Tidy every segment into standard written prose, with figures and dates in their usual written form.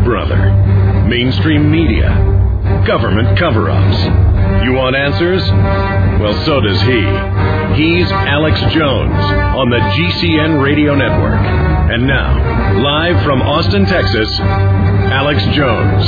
Big Brother, mainstream media, government cover-ups. You want answers? Well, so does he. He's Alex Jones on the GCN Radio Network. And now, live from Austin, Texas, Alex Jones.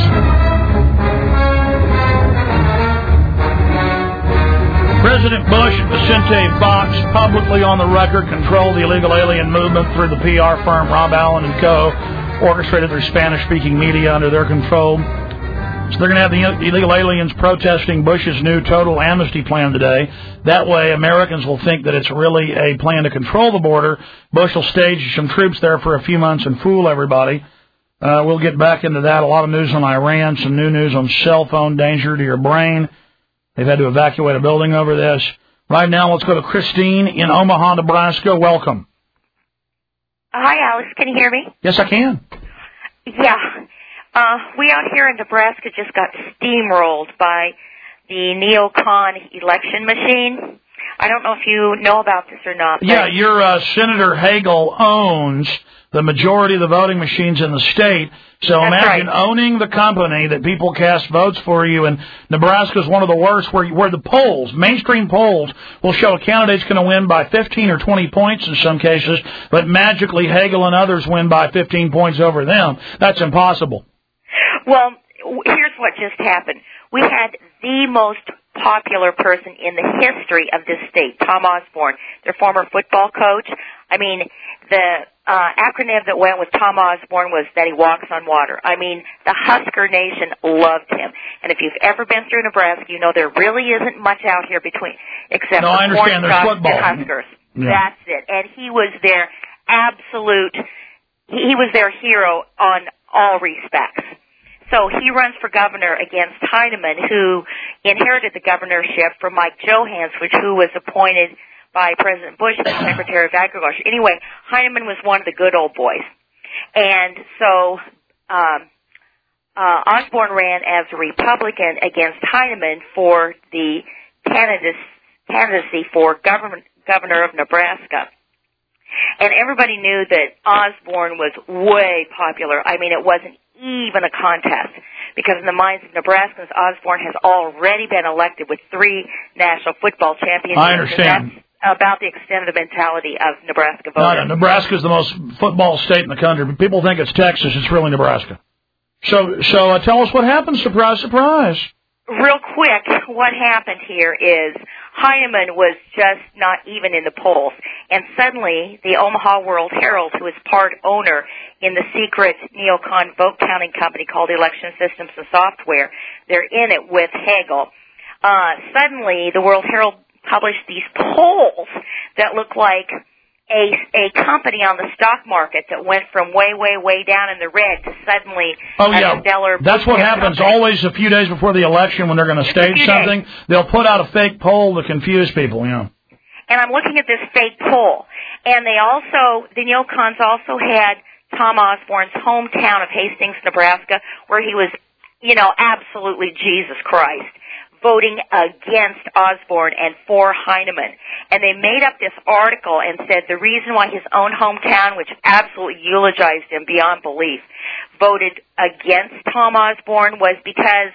President Bush and Vicente Fox publicly on the record controlled the illegal alien movement through the PR firm Rob Allen & Co., orchestrated their Spanish-speaking media under their control. So they're going to have the illegal aliens protesting Bush's new total amnesty plan today. That way, Americans will think that it's really a plan to control the border. Bush will stage some troops there for a few months and fool everybody. We'll get back into that. A lot of news on Iran, some new news on cell phone danger to your brain. They've had to evacuate a building over this. Right now, let's go to Christine in Omaha, Nebraska. Welcome. Hi, Alex. Can you hear me? Yes, I can. Yeah. We out here in Nebraska just got steamrolled by the neocon election machine. I don't know if you know about this or not. Yeah, your Senator Hagel owns the majority of the voting machines in the state. So That's imagine right. owning the company that people cast votes for you. And Nebraska is one of the worst where the polls, mainstream polls, will show a candidate's going to win by 15 or 20 points in some cases, but magically Hagel and others win by 15 points over them. That's impossible. Well, here's what just happened. We had the most popular person in the history of this state, Tom Osborne, their former football coach. I mean, the acronym that went with Tom Osborne was that he walks on water. I mean, the Husker Nation loved him. And if you've ever been through Nebraska, you know there really isn't much out here except for corn stalks and Huskers. Yeah. That's it. And he was their he was their hero on all respects. So he runs for governor against Heineman, who inherited the governorship from Mike Johansson, who was appointed by President Bush as Secretary of Agriculture. Anyway, Heineman was one of the good old boys. And so Osborne ran as a Republican against Heineman for the candidacy for governor of Nebraska. And everybody knew that Osborne was way popular. I mean, it wasn't even a contest, because in the minds of Nebraskans, Osborne has already been elected with 3 national football championships. I understand. And that's about the extent of the mentality of Nebraska voters. No, Nebraska is the most football state in the country, but people think it's Texas. It's really Nebraska. So tell us what happened. Surprise, surprise. Real quick, what happened here is Heineman was just not even in the polls. And suddenly, the Omaha World Herald, who is part owner in the secret neocon vote counting company called Election Systems and Software, they're in it with Hagel. Suddenly, the World Herald published these polls that look like a company on the stock market that went from way, way, way down in the red to suddenly a stellar. That's what happens always a few days before the election when they're going to stage something. Days. They'll put out a fake poll to confuse people, you know. And I'm looking at this fake poll. And the neocons also had Tom Osborne's hometown of Hastings, Nebraska, where he was, absolutely Jesus Christ, voting against Osborne and for Heineman. And they made up this article and said the reason why his own hometown, which absolutely eulogized him beyond belief, voted against Tom Osborne was because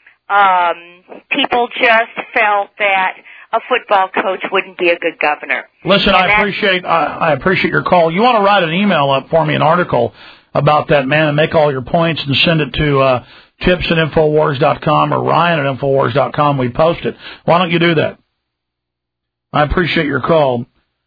people just felt that a football coach wouldn't be a good governor. Listen, I appreciate your call. You want to write an email up for me, an article about that, man, and make all your points and send it to tips@infowars.com or Ryan@infowars.com. We post it. Why don't you do that? I appreciate your call.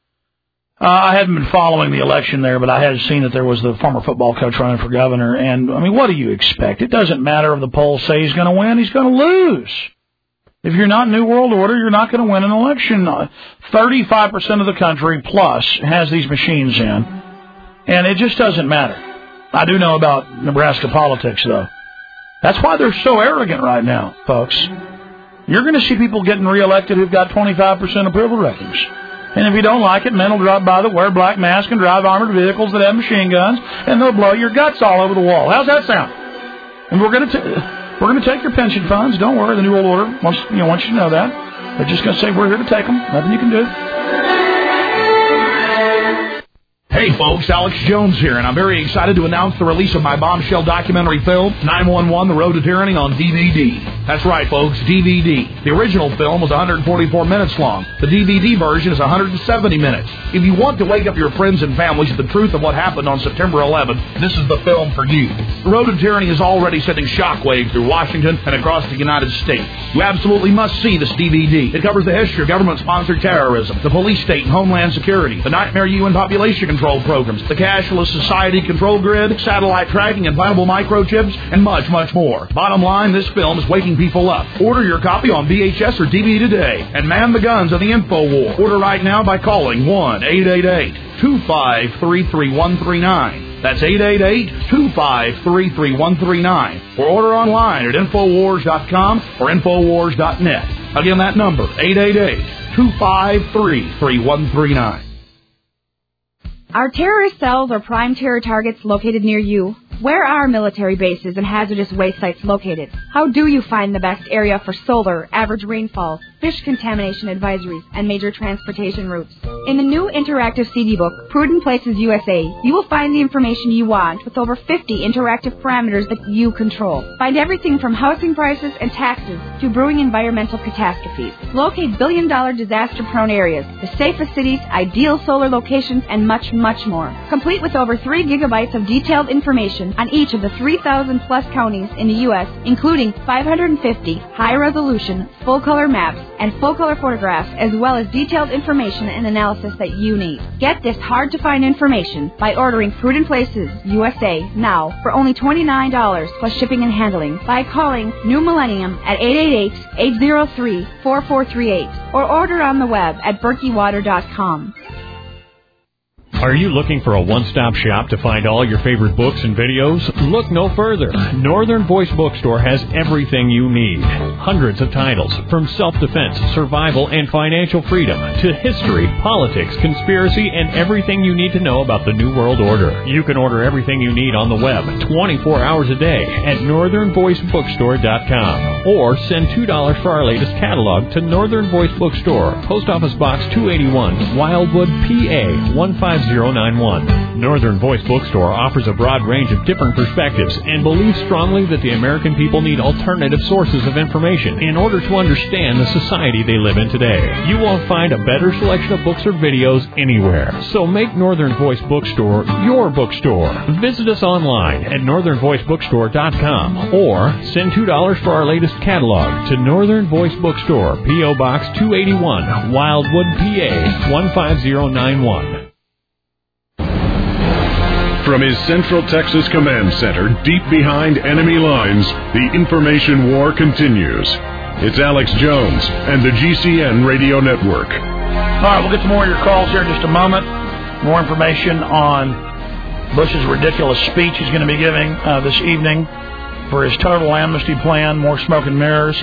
I hadn't been following the election there, but I had seen that there was the former football coach running for governor. And, I mean, what do you expect? It doesn't matter if the polls say he's going to win. He's going to lose. If you're not New World Order, you're not going to win an election. 35% of the country plus has these machines in, and it just doesn't matter. I do know about Nebraska politics, though. That's why they're so arrogant right now, folks. You're going to see people getting reelected who've got 25% approval ratings. And if you don't like it, men will drive by that wear black masks and drive armored vehicles that have machine guns, and they'll blow your guts all over the wall. How's that sound? And we're going to take your pension funds. Don't worry, the New World Order wants you to know that. They're just going to say we're here to take them. Nothing you can do. Hey, Hey folks, Alex Jones here, and I'm very excited to announce the release of my bombshell documentary film, 911: The Road to Tyranny, on DVD. That's right, folks, DVD. The original film was 144 minutes long. The DVD version is 170 minutes. If you want to wake up your friends and families to the truth of what happened on September 11th, this is the film for you. The Road to Tyranny is already sending shockwaves through Washington and across the United States. You absolutely must see this DVD. It covers the history of government-sponsored terrorism, the police state and homeland security, the Nightmare UN population control programs, the cashless society control grid, satellite tracking, implantable microchips, and much, much more. Bottom line, this film is waking people up. Order your copy on VHS or DVD today and man the guns of the InfoWar. Order right now by calling 1-888-253-3139. That's 888-253-3139. Or order online at Infowars.com or Infowars.net. Again, that number, 888-253-3139. Are terrorist cells or prime terror targets located near you? Where are military bases and hazardous waste sites located? How do you find the best area for solar, average rainfall, fish contamination advisories, and major transportation routes? In the new interactive CD book, Prudent Places USA, you will find the information you want with over 50 interactive parameters that you control. Find everything from housing prices and taxes to brewing environmental catastrophes. Locate billion-dollar disaster-prone areas, the safest cities, ideal solar locations, and much, much more. Complete with over 3 gigabytes of detailed information on each of the 3,000-plus counties in the U.S., including 550 high-resolution, full-color maps and full-color photographs, as well as detailed information and analysis that you need. Get this hard-to-find information by ordering Prudent Places USA now for only $29 plus shipping and handling by calling New Millennium at 888-803-4438 or order on the web at berkeywater.com. Are you looking for a one-stop shop to find all your favorite books and videos? Look no further. Northern Voice Bookstore has everything you need. Hundreds of titles, from self-defense, survival, and financial freedom, to history, politics, conspiracy, and everything you need to know about the New World Order. You can order everything you need on the web 24 hours a day at northernvoicebookstore.com or send $2 for our latest catalog to Northern Voice Bookstore, Post Office Box 281, Wildwood, PA 15091. Northern Voice Bookstore offers a broad range of different perspectives and believes strongly that the American people need alternative sources of information in order to understand the society they live in today. You won't find a better selection of books or videos anywhere. So make Northern Voice Bookstore your bookstore. Visit us online at northernvoicebookstore.com or send $2 for our latest catalog to Northern Voice Bookstore, P.O. Box 281, Wildwood, PA 15091. From his Central Texas Command Center, deep behind enemy lines, the information war continues. It's Alex Jones and the GCN Radio Network. All right, we'll get to more of your calls here in just a moment. More information on Bush's ridiculous speech he's going to be giving this evening for his total amnesty plan, more smoke and mirrors.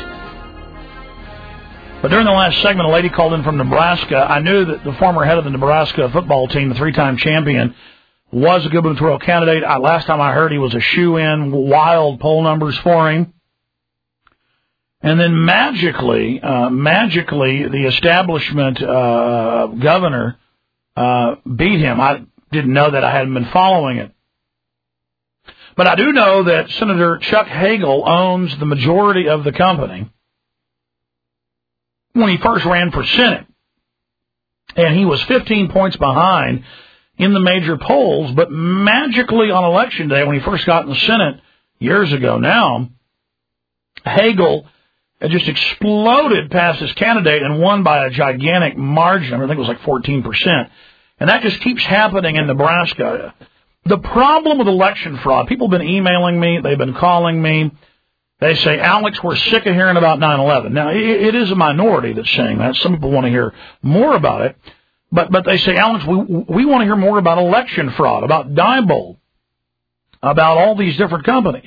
But during the last segment, a lady called in from Nebraska. I knew that the former head of the Nebraska football team, the 3-time champion, was a gubernatorial candidate. Last time I heard he was a shoe-in, wild poll numbers for him. And then magically, the establishment governor beat him. I didn't know that. I hadn't been following it. But I do know that Senator Chuck Hagel owns the majority of the company when he first ran for Senate. And he was 15 points behind in the major polls, but magically on Election Day, when he first got in the Senate years ago now, Hagel had just exploded past his candidate and won by a gigantic margin. I think it was like 14%. And that just keeps happening in Nebraska. The problem with election fraud, people have been emailing me, they've been calling me. They say, Alex, we're sick of hearing about 9/11. Now, it is a minority that's saying that. Some people want to hear more about it. But they say, Alex, we want to hear more about election fraud, about Diebold, about all these different companies.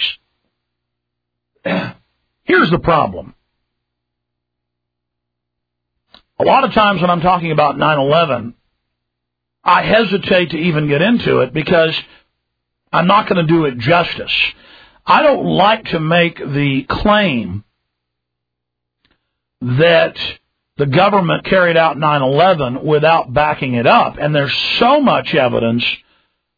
Here's the problem. A lot of times when I'm talking about 9/11, I hesitate to even get into it because I'm not going to do it justice. I don't like to make the claim that the government carried out 9/11 without backing it up. And there's so much evidence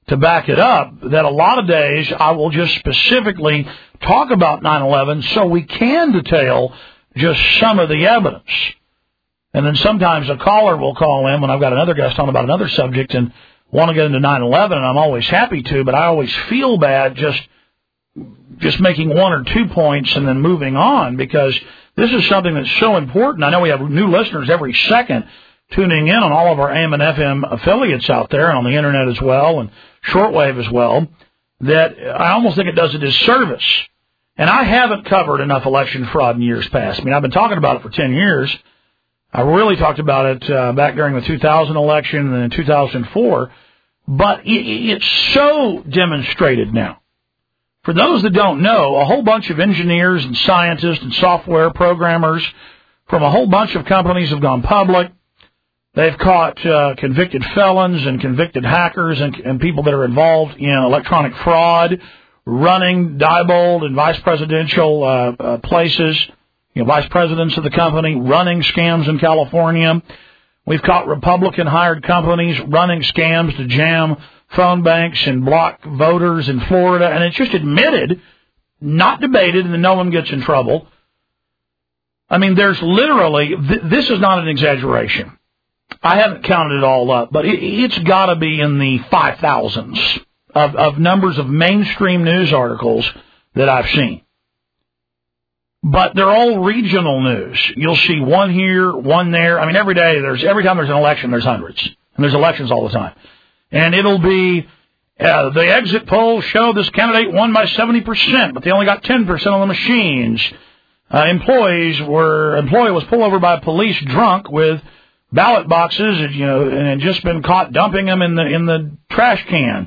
to back it up that a lot of days I will just specifically talk about 9/11 so we can detail just some of the evidence. And then sometimes a caller will call in when I've got another guest on about another subject and want to get into 9/11, and I'm always happy to, but I always feel bad just making one or 2 points and then moving on, because this is something that's so important. I know we have new listeners every second tuning in on all of our AM and FM affiliates out there and on the Internet as well and shortwave as well, that I almost think it does a disservice. And I haven't covered enough election fraud in years past. I mean, I've been talking about it for 10 years. I really talked about it back during the 2000 election and then in 2004, but it's so demonstrated now. For those that don't know, a whole bunch of engineers and scientists and software programmers from a whole bunch of companies have gone public. They've caught convicted felons and convicted hackers and people that are involved in electronic fraud, running Diebold and vice presidential places, vice presidents of the company, running scams in California. We've caught Republican-hired companies running scams to jam phone banks and block voters in Florida, and it's just admitted, not debated, and then no one gets in trouble. I mean, there's literally, this is not an exaggeration. I haven't counted it all up, but it's got to be in the 5,000s of numbers of mainstream news articles that I've seen. But they're all regional news. You'll see one here, one there. I mean, every time there's an election, there's hundreds. And there's elections all the time. And it'll be, the exit polls show this candidate won by 70%, but they only got 10% on the machines. Employee was pulled over by police drunk with ballot boxes, and had just been caught dumping them in the trash can.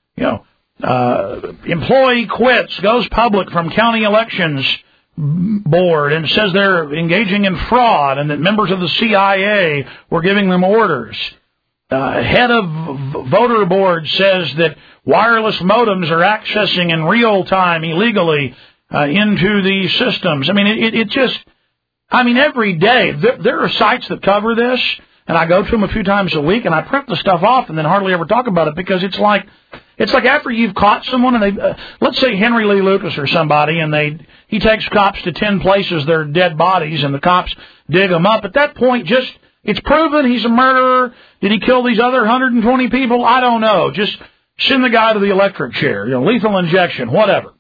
Employee quits, goes public from county elections board and says they're engaging in fraud and that members of the CIA were giving them orders. Head of voter board says that wireless modems are accessing in real time illegally into the systems. I mean, every day there are sites that cover this, and I go to them a few times a week, and I print the stuff off and then hardly ever talk about it, because it's like after you've caught someone, and let's say Henry Lee Lucas or somebody, and he takes cops to 10 places, they're dead bodies, and the cops dig them up. At that point, it's proven he's a murderer. Did he kill these other 120 people? I don't know. Just send the guy to the electric chair, lethal injection, whatever.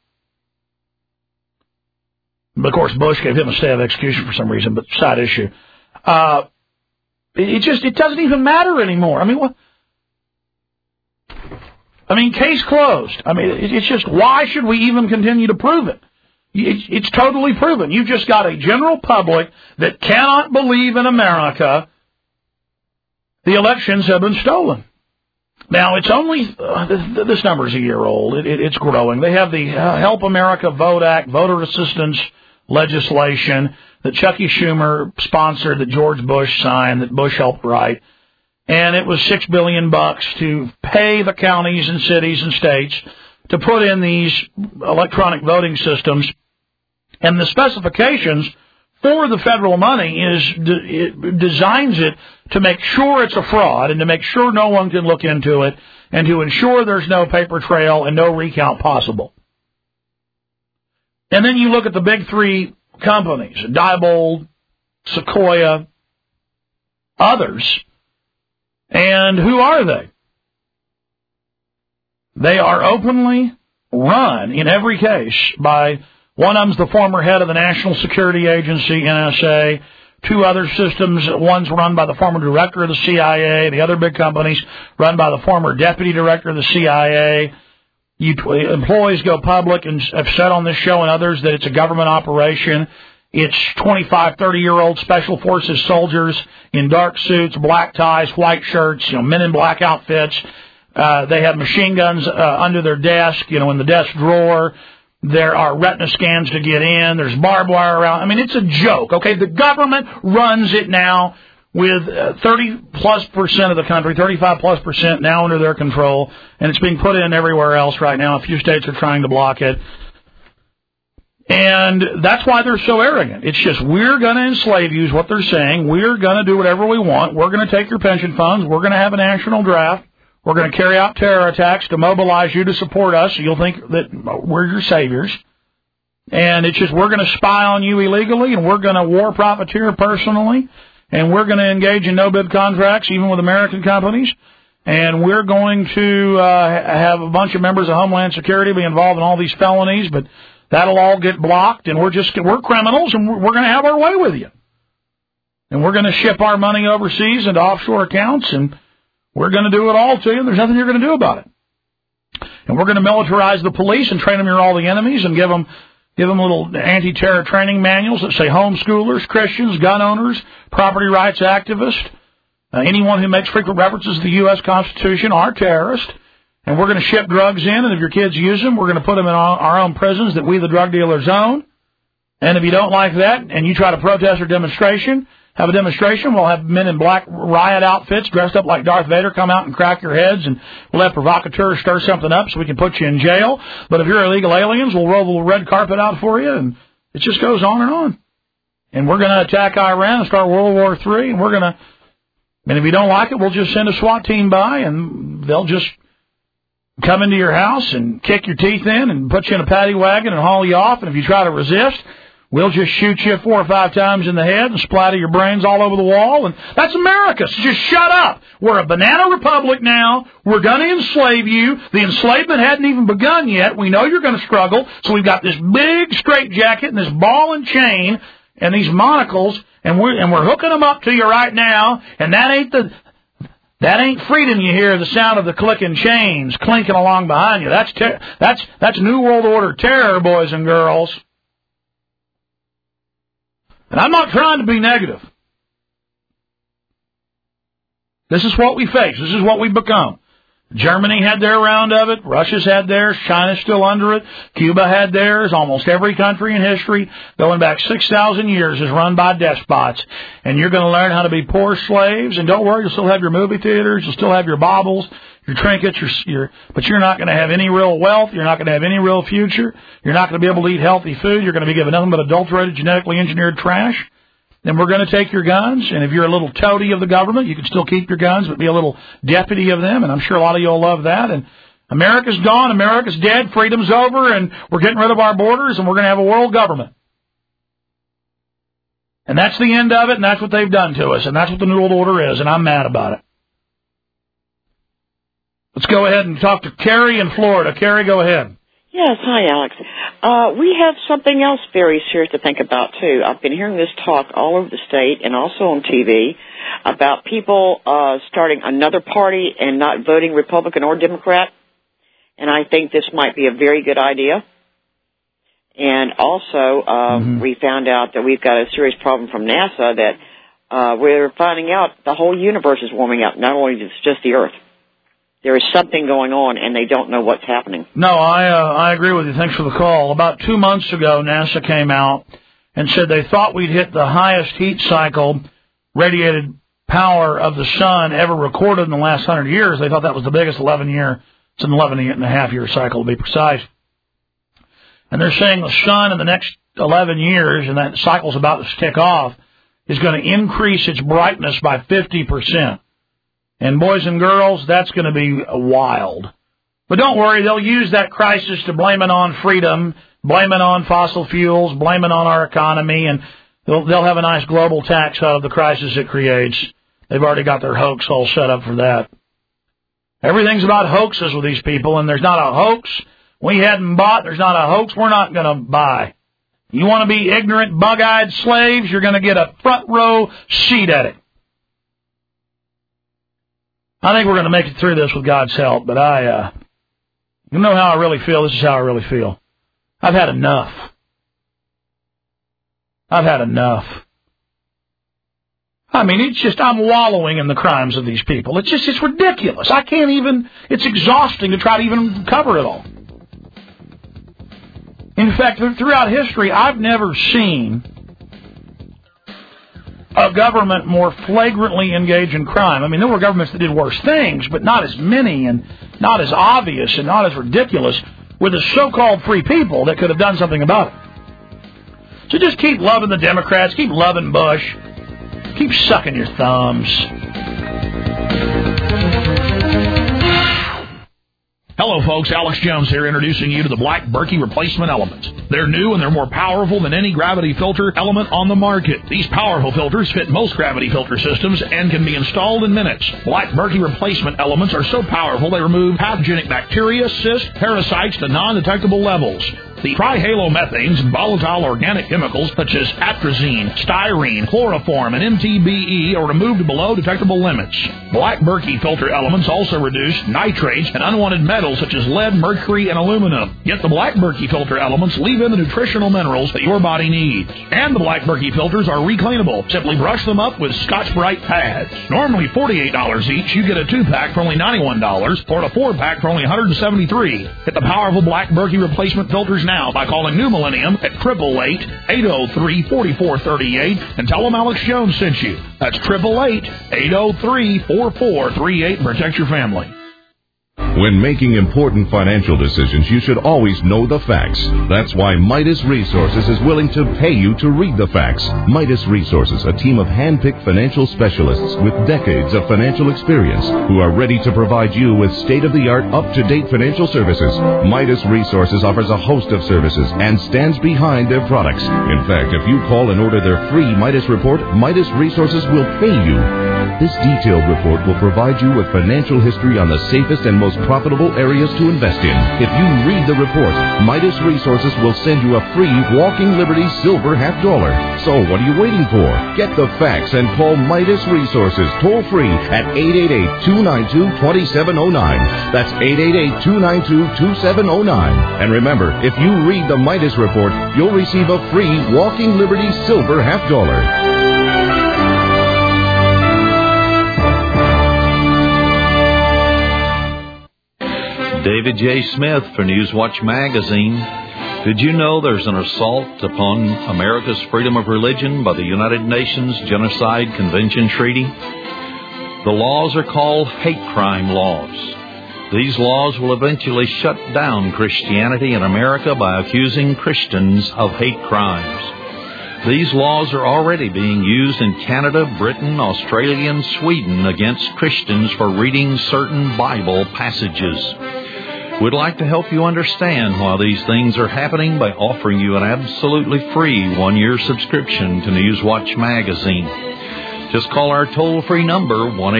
But of course, Bush gave him a stay of execution for some reason, but side issue. It doesn't even matter anymore. I mean, what? Case closed. It's just, why should we even continue to prove it? It's totally proven. You've just got a general public that cannot believe in America the elections have been stolen. Now, it's only, this number is a year old. It's growing. They have the Help America Vote Act, voter assistance legislation that Chucky Schumer sponsored, that George Bush signed, that Bush helped write. And it was $6 billion to pay the counties and cities and states to put in these electronic voting systems. And the specifications for the federal money it designs it to make sure it's a fraud and to make sure no one can look into it and to ensure there's no paper trail and no recount possible. And then you look at the big three companies, Diebold, Sequoia, others, and who are they? They are openly run, in every case, by one of them's the former head of the National Security Agency, NSA. Two other systems, one's run by the former director of the CIA. The other big companies run by the former deputy director of the CIA. Employees go public and have said on this show and others that it's a government operation. It's 25, 30-year-old Special Forces soldiers in dark suits, black ties, white shirts, men in black outfits. They have machine guns under their desk, in the desk drawer. There are retina scans to get in. There's barbed wire around. It's a joke, okay? The government runs it now with 30+% of the country, 35+% now under their control, and it's being put in everywhere else right now. A few states are trying to block it. And that's why they're so arrogant. It's just, we're going to enslave you is what they're saying. We're going to do whatever we want. We're going to take your pension funds. We're going to have a national draft. We're going to carry out terror attacks to mobilize you to support us, so you'll think that we're your saviors. And it's just we're going to spy on you illegally, and we're going to war profiteer personally, and we're going to engage in no-bid contracts, even with American companies. And we're going to have a bunch of members of Homeland Security be involved in all these felonies, but that'll all get blocked, and we're criminals, and we're going to have our way with you. And we're going to ship our money overseas into offshore accounts, and we're going to do it all to you, and there's nothing you're going to do about it. And we're going to militarize the police and train them you're all the enemies and give them little anti-terror training manuals that say homeschoolers, Christians, gun owners, property rights activists, anyone who makes frequent references to the U.S. Constitution are terrorists. And we're going to ship drugs in, and if your kids use them, we're going to put them in our own prisons that we, the drug dealers, own. And if you don't like that and you try to protest or have a demonstration, we'll have men in black riot outfits dressed up like Darth Vader come out and crack your heads, and we'll have provocateurs stir something up so we can put you in jail. But if you're illegal aliens, we'll roll the red carpet out for you, and it just goes on and on. And we're going to attack Iran and start World War III, and if you don't like it, we'll just send a SWAT team by, and they'll just come into your house and kick your teeth in and put you in a paddy wagon and haul you off, and if you try to resist, we'll just shoot you 4 or 5 times in the head and splatter your brains all over the wall. And that's America. So just shut up. We're a banana republic now. We're going to enslave you. The enslavement hadn't even begun yet. We know you're going to struggle. So we've got this big straitjacket and this ball and chain and these monocles, and we're hooking them up to you right now. And that ain't freedom. You hear the sound of the clicking chains clinking along behind you. That's New World Order terror, boys and girls. And I'm not trying to be negative. This is what we face. This is what we've become. Germany had their round of it. Russia's had theirs. China's still under it. Cuba had theirs. Almost every country in history, going back 6,000 years, is run by despots. And you're going to learn how to be poor slaves. And don't worry, you'll still have your movie theaters. You'll still have your baubles, your trinkets, but you're not going to have any real wealth. You're not going to have any real future. You're not going to be able to eat healthy food. You're going to be given nothing but adulterated, genetically engineered trash. Then we're going to take your guns, and if you're a little toady of the government, you can still keep your guns, but be a little deputy of them, and I'm sure a lot of you will love that. And America's gone, America's dead, freedom's over, and we're getting rid of our borders, and we're going to have a world government. And that's the end of it, and that's what they've done to us, and that's what the New World Order is, and I'm mad about it. Let's go ahead and talk to Carrie in Florida. Carrie, go ahead. Yes, hi, Alex. We have something else very serious to think about, too. I've been hearing this talk all over the state and also on TV about people starting another party and not voting Republican or Democrat, and I think this might be a very good idea. And also, we found out that we've got a serious problem from NASA that we're finding out the whole universe is warming up, not only just the Earth. There is something going on, and they don't know what's happening. No, I agree with you. Thanks for the call. About 2 months ago, NASA came out and said they thought we'd hit the highest heat cycle, radiated power of the sun ever recorded in the last 100 years. They thought that was the biggest 11-year, it's an 11-and-a-half-year cycle to be precise. And they're saying the sun in the next 11 years, and that cycle's about to tick off, is going to increase its brightness by 50%. And boys and girls, that's going to be wild. But don't worry, they'll use that crisis to blame it on freedom, blame it on fossil fuels, blame it on our economy, and they'll have a nice global tax out of the crisis it creates. They've already got their hoax all set up for that. Everything's about hoaxes with these people, and there's not a hoax we hadn't bought. There's not a hoax we're not going to buy. You want to be ignorant, bug-eyed slaves, you're going to get a front row seat at it. I think we're going to make it through this with God's help, but you know how I really feel. This is how I really feel. I've had enough. I've had enough. I mean, it's just, I'm wallowing in the crimes of these people. It's ridiculous. I can't even, it's exhausting to try to even cover it all. In fact, throughout history, I've never seen a government more flagrantly engage in crime. I mean, there were governments that did worse things, but not as many and not as obvious and not as ridiculous with the so-called free people that could have done something about it. So just keep loving the Democrats, keep loving Bush, keep sucking your thumbs. Hello, folks. Alex Jones here, introducing you to the Black Berkey replacement elements. They're new and they're more powerful than any gravity filter element on the market. These powerful filters fit most gravity filter systems and can be installed in minutes. Black Berkey replacement elements are so powerful they remove pathogenic bacteria, cysts, parasites to non-detectable levels. The trihalomethanes and volatile organic chemicals such as atrazine, styrene, chloroform, and MTBE are removed below detectable limits. Black Berkey filter elements also reduce nitrates and unwanted metals such as lead, mercury, and aluminum. Yet the Black Berkey filter elements leave in the nutritional minerals that your body needs. And the Black Berkey filters are recleanable. Simply brush them up with Scotch-Brite pads. Normally $48 each, you get a 2-pack for only $91 or a 4-pack for only $173. Get the powerful Black Berkey replacement filters now by calling New Millennium at 888-803-4438 and tell them Alex Jones sent you. That's 888-803-4438 and protect your family. When making important financial decisions, you should always know the facts. That's why Midas Resources is willing to pay you to read the facts. Midas Resources, a team of hand-picked financial specialists with decades of financial experience who are ready to provide you with state-of-the-art, up-to-date financial services. Midas Resources offers a host of services and stands behind their products. In fact, if you call and order their free Midas report, Midas Resources will pay you. This detailed report will provide you with financial history on the safest and most profitable areas to invest in. If you read the report, Midas Resources will send you a free Walking Liberty silver $50. So what are you waiting for? Get the facts and call Midas Resources toll free at 888-292-2709. That's 888-292-2709. And remember, if you read the Midas report, you'll receive a free Walking Liberty silver $50. David J. Smith for Newswatch Magazine. Did you know there's an assault upon America's freedom of religion by the United Nations Genocide Convention Treaty? The laws are called hate crime laws. These laws will eventually shut down Christianity in America by accusing Christians of hate crimes. These laws are already being used in Canada, Britain, Australia, and Sweden against Christians for reading certain Bible passages. We'd like to help you understand why these things are happening by offering you an absolutely free 1-year subscription to Newswatch Magazine. Just call our toll-free number,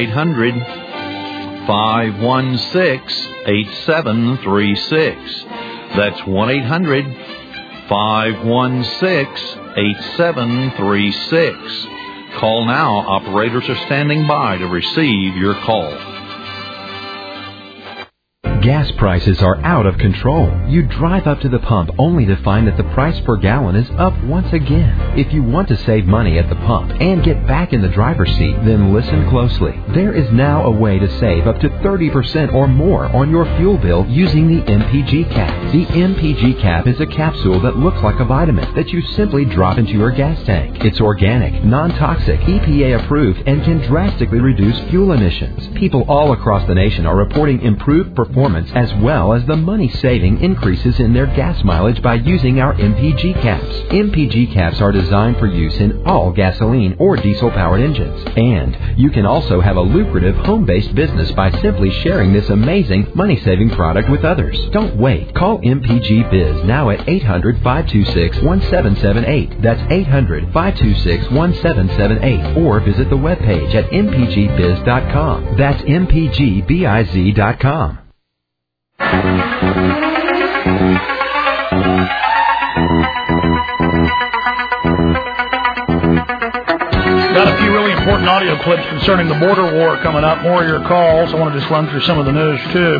1-800-516-8736. That's 1-800-516-8736. Call now. Operators are standing by to receive your call. Gas prices are out of control. You drive up to the pump only to find that the price per gallon is up once again. If you want to save money at the pump and get back in the driver's seat, then listen closely. There is now a way to save up to 30% or more on your fuel bill using the MPG cap. The MPG cap is a capsule that looks like a vitamin that you simply drop into your gas tank. It's organic, non-toxic, EPA approved, and can drastically reduce fuel emissions. People all across the nation are reporting improved performance as well as the money-saving increases in their gas mileage by using our MPG caps. MPG caps are designed for use in all gasoline or diesel-powered engines. And you can also have a lucrative home-based business by simply sharing this amazing money-saving product with others. Don't wait. Call MPG Biz now at 800-526-1778. That's 800-526-1778. Or visit the webpage at mpgbiz.com. That's mpgbiz.com. Got a few really important audio clips concerning the border war coming up. More of your calls. I want to just run through some of the news, too.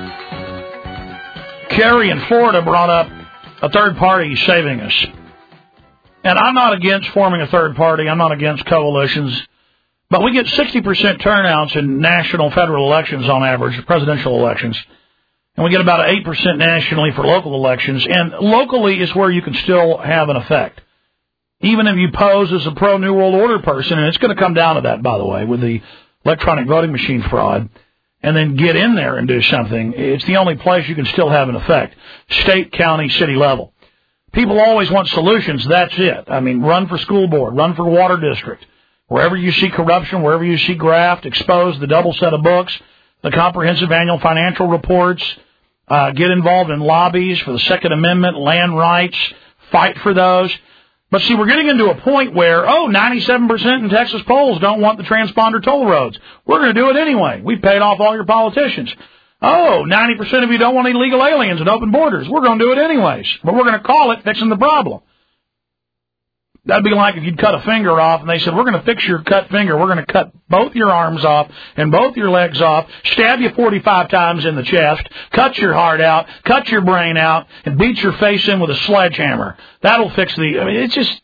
Kerry in Florida brought up a third party saving us. And I'm not against forming a third party. I'm not against coalitions. But we get 60% turnouts in national federal elections on average, presidential elections. And we get about 8% nationally for local elections. And locally is where you can still have an effect. Even if you pose as a pro-New World Order person, and it's going to come down to that, by the way, with the electronic voting machine fraud, and then get in there and do something, it's the only place you can still have an effect. State, county, city level. People always want solutions. That's it. I mean, run for school board, run for water district. Wherever you see corruption, wherever you see graft, expose the double set of books, the comprehensive annual financial reports, get involved in lobbies for the Second Amendment, land rights, fight for those. But see, we're getting into a point where, 97% in Texas polls don't want the transponder toll roads. We're going to do it anyway. We paid off all your politicians. 90% of you don't want illegal aliens and open borders. We're going to do it anyways. But we're going to call it fixing the problem. That'd be like if you'd cut a finger off and they said, we're going to fix your cut finger. We're going to cut both your arms off and both your legs off, stab you 45 times in the chest, cut your heart out, cut your brain out, and beat your face in with a sledgehammer. That'll fix it's just,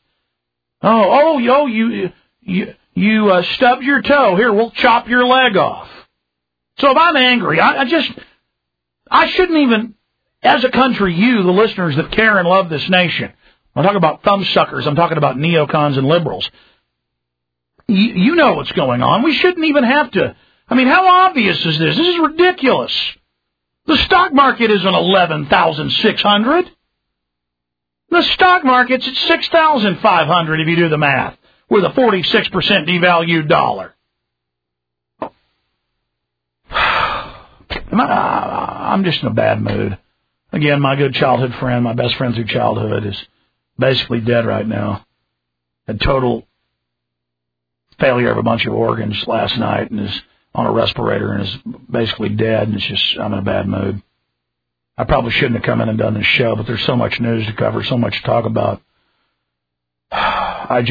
you stubbed your toe. Here, we'll chop your leg off. So if I'm angry, I shouldn't even, as a country, you, the listeners that care and love this nation, I'm talking about thumbsuckers. I'm talking about neocons and liberals. You know what's going on. We shouldn't even have to. I mean, how obvious is this? This is ridiculous. The stock market isn't 11,600. The stock market's at 6,500 if you do the math, with a 46% devalued dollar. I'm just in a bad mood. Again, my good childhood friend, my best friend through childhood, is basically dead right now. Had total failure of a bunch of organs last night and is on a respirator and is basically dead, and I'm in a bad mood. I probably shouldn't have come in and done this show, but there's so much news to cover, so much to talk about. But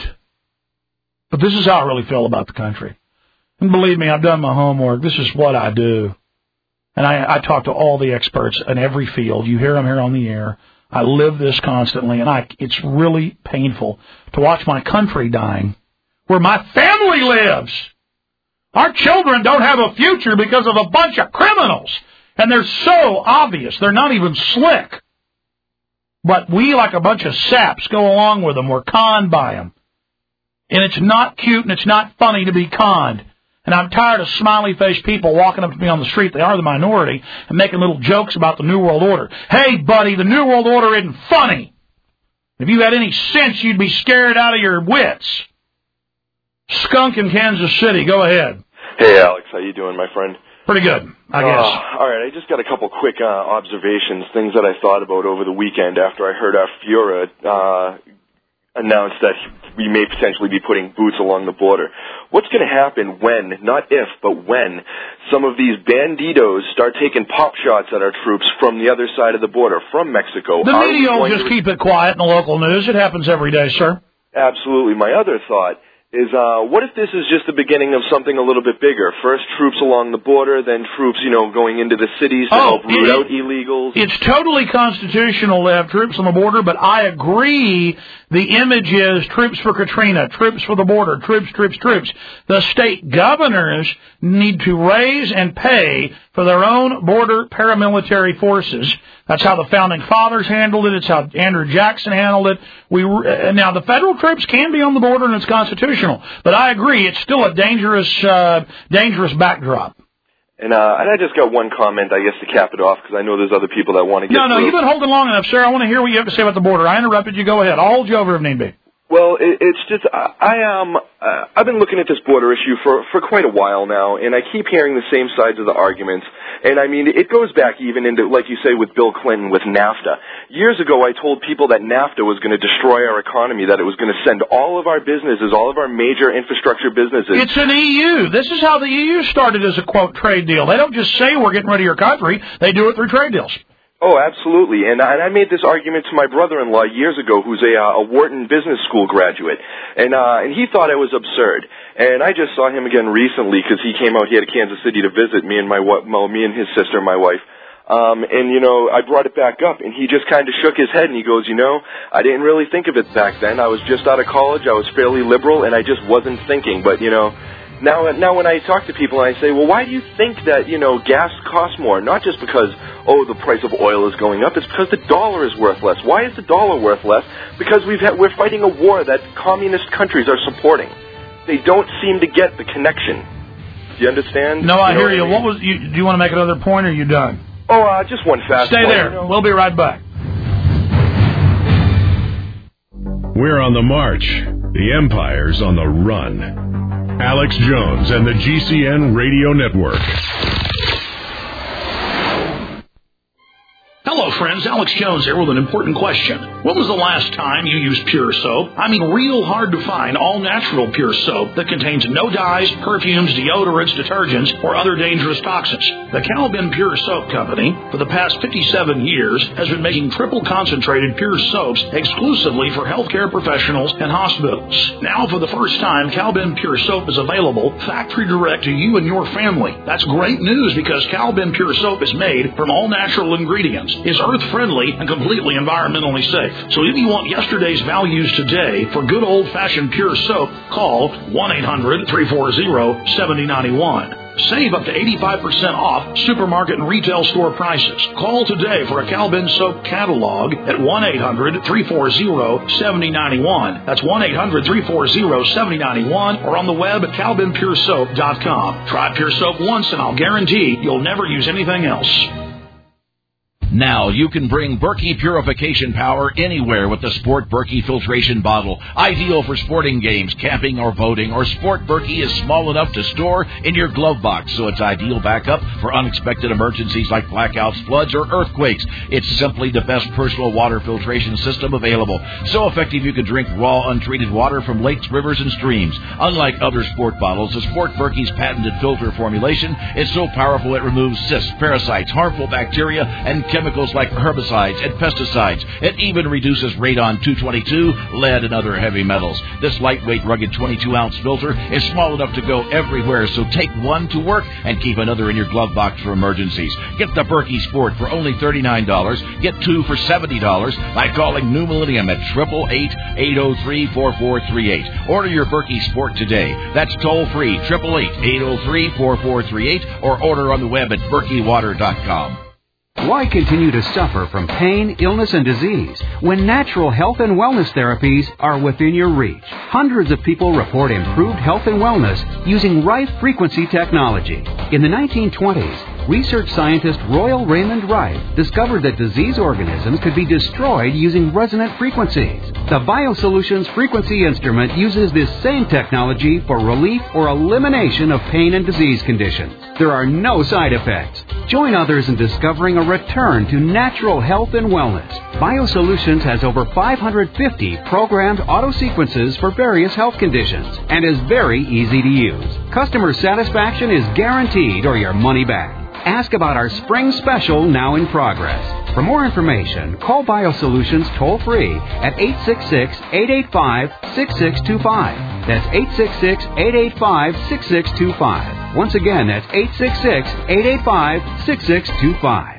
this is how I really feel about the country. And believe me, I've done my homework. This is what I do. And I talk to all the experts in every field. You hear them here on the air. I live this constantly, and it's really painful to watch my country dying, where my family lives. Our children don't have a future because of a bunch of criminals, and they're so obvious. They're not even slick. But we, like a bunch of saps, go along with them. We're conned by them. And it's not cute and it's not funny to be conned. And I'm tired of smiley-faced people walking up to me on the street, they are the minority, and making little jokes about the New World Order. Hey, buddy, the New World Order isn't funny. If you had any sense, you'd be scared out of your wits. Skunk in Kansas City, go ahead. Hey, Alex, how you doing, my friend? Pretty good, I guess. All right, I just got a couple quick observations, things that I thought about over the weekend after I heard Fiora announced that we may potentially be putting boots along the border. What's going to happen when, not if, but when, some of these banditos start taking pop shots at our troops from the other side of the border, from Mexico? The media will just keep it quiet in the local news. It happens every day, sir. Absolutely. My other thought is, what if this is just the beginning of something a little bit bigger? First troops along the border, then troops, going into the cities to help root out illegals. It's totally constitutional to have troops on the border, but I agree the image is troops for Katrina, troops for the border, troops. The state governors need to raise and pay for their own border paramilitary forces. That's how the Founding Fathers handled it. It's how Andrew Jackson handled it. Now, the federal troops can be on the border, and it's constitutional. But I agree, it's still a dangerous backdrop. And I just got one comment, I guess, to cap it off, because I know there's other people that want to get No, you've been holding long enough, sir. I want to hear what you have to say about the border. I interrupted you. Go ahead. I'll hold you over if need be. Well, it's just I've been looking at this border issue for quite a while now, and I keep hearing the same sides of the arguments. And I mean, it goes back even into, like you say, with Bill Clinton with NAFTA. Years ago, I told people that NAFTA was going to destroy our economy, that it was going to send all of our businesses, all of our major infrastructure businesses. It's an EU. This is how the EU started as a, quote, trade deal. They don't just say we're getting rid of your country. They do it through trade deals. Oh, absolutely. And I made this argument to my brother-in-law years ago, who's a Wharton Business School graduate. And he thought it was absurd. And I just saw him again recently because he came out here to Kansas City to visit me and me and his sister, my wife. I brought it back up, and he just kind of shook his head, and he goes, I didn't really think of it back then. I was just out of college. I was fairly liberal, and I just wasn't thinking. But, Now when I talk to people and I say, well, why do you think that, gas costs more? Not just because, the price of oil is going up. It's because the dollar is worth less. Why is the dollar worth less? Because we're fighting a war that communist countries are supporting. They don't seem to get the connection. Do you understand? No, I hear you. Do you want to make another point, or are you done? Just one fast Stay point. there. We'll be right back. We're on the march. The Empire's on the run. Alex Jones and the GCN Radio Network. friends, Alex Jones here with an important question. When was the last time you used Pure Soap? I mean, real hard to find all-natural Pure Soap that contains no dyes, perfumes, deodorants, detergents, or other dangerous toxins. The Calvin Pure Soap Company, for the past 57 years, has been making triple concentrated Pure Soaps exclusively for healthcare professionals and hospitals. Now, for the first time, Calvin Pure Soap is available factory direct to you and your family. That's great news because Calvin Pure Soap is made from all-natural ingredients, is earth-friendly, and completely environmentally safe. So if you want yesterday's values today for good old-fashioned Pure Soap, call 1-800-340-7091. Save up to 85% off supermarket and retail store prices. Call today for a Calvin Soap catalog at 1-800-340-7091. That's 1-800-340-7091 or on the web at calvinpuresoap.com. Try Pure Soap once and I'll guarantee you'll never use anything else. Now you can bring Berkey purification power anywhere with the Sport Berkey filtration bottle. Ideal for sporting games, camping, or boating. Or Sport Berkey is small enough to store in your glove box, so it's ideal backup for unexpected emergencies like blackouts, floods, or earthquakes. It's simply the best personal water filtration system available. So effective you can drink raw, untreated water from lakes, rivers, and streams. Unlike other sport bottles, the Sport Berkey's patented filter formulation is so powerful it removes cysts, parasites, harmful bacteria, and chemicals like herbicides and pesticides. It even reduces radon-222, lead, and other heavy metals. This lightweight, rugged 22-ounce filter is small enough to go everywhere, so take one to work and keep another in your glove box for emergencies. Get the Berkey Sport for only $39. Get two for $70 by calling New Millennium at 888-803-4438. Order your Berkey Sport today. That's toll-free, 888-803-4438, or order on the web at berkeywater.com. Why continue to suffer from pain, illness, and disease when natural health and wellness therapies are within your reach? Hundreds of people report improved health and wellness using Rife frequency technology. In the 1920s, research scientist Royal Raymond Rife discovered that disease organisms could be destroyed using resonant frequencies. The BioSolutions frequency instrument uses this same technology for relief or elimination of pain and disease conditions. There are no side effects. Join others in discovering a return to natural health and wellness. BioSolutions has over 550 programmed auto sequences for various health conditions and is very easy to use. Customer satisfaction is guaranteed or your money back. Ask about our spring special now in progress. For more information, call BioSolutions toll-free at 866-885-6625. That's 866-885-6625. Once again, that's 866-885-6625.